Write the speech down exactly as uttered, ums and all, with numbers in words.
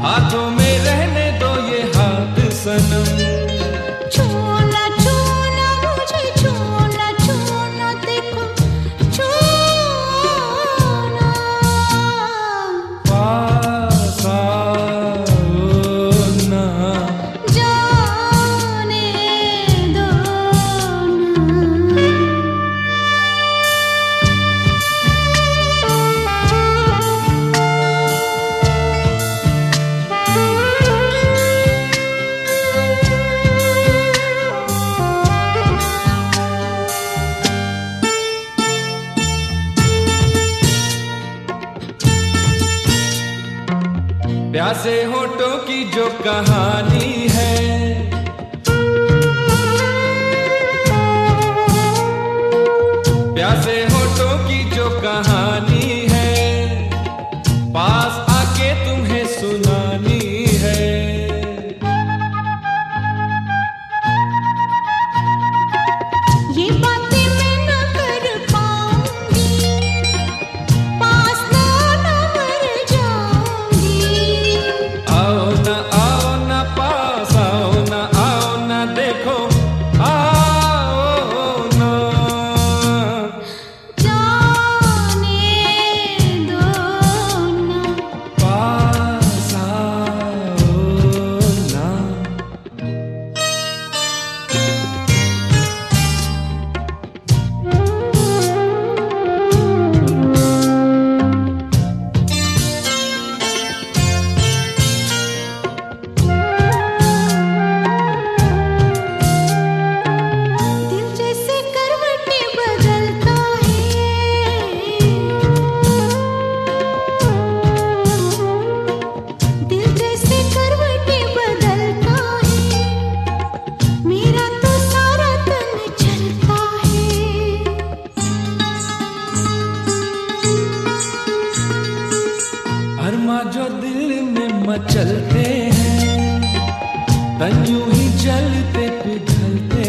हाथों में रहने दो ये हाथ सनम। छूना छूना मुझे छूना छूना देखो छूना। पास आओ ना, जाने दो ना। प्यासे होठों की जो कहानी है, प्यासे होठों की जो कहानी है, पास आके तुम्हें सुनानी है। ये बातें मैं न कर पाऊंगी, पास ना ना मर जाऊंगी। आओ ना आओ ना पास आओ ना, आओ ना देखो आओ ना। जाने दो ना। पास आओ ना। दिल जैसे करवटें बदलता है, दिल जैसे करवटें बदलता है, मेरा तो सारा तन चलता है। अरमा जो दिल में मचलते हैं, तन यूं ही जलते पिघलते